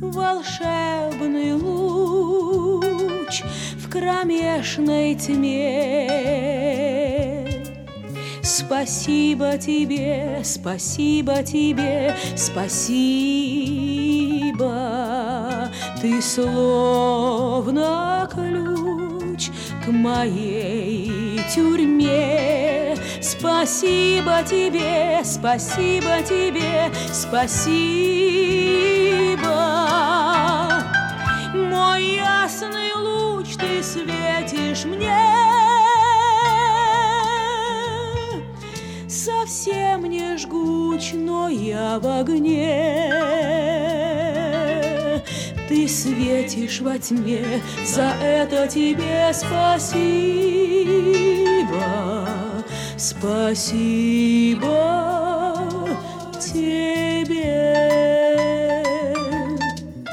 волшебный луч в кромешной тьме. Спасибо тебе, спасибо тебе, спасибо. Ты словно ключ к моей тюрьме. Спасибо тебе, спасибо тебе, спасибо. Мой ясный луч, ты светишь мне. Совсем не жгуч, но я в огне. Ты светишь во тьме, за это тебе спасибо, спасибо.